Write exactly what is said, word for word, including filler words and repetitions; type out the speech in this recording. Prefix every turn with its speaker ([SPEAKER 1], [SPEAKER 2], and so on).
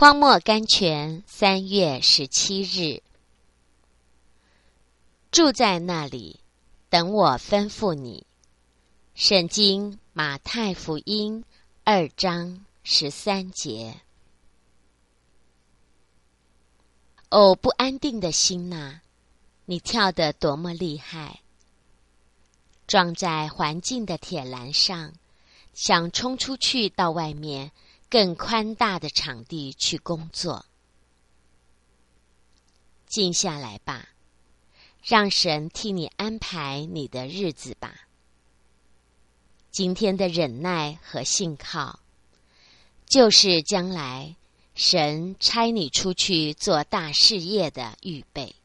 [SPEAKER 1] 荒漠甘泉，三月十七日。住在那里，等我吩咐你。圣经马太福音二章十三节。哦，不安定的心哪，你跳得多么厉害！撞在环境的铁栏上，想冲出去到外面更宽大的场地去工作。静下来吧，让神替你安排你的日子吧。今天的忍耐和信靠，就是将来神差你出去做大事业的预备。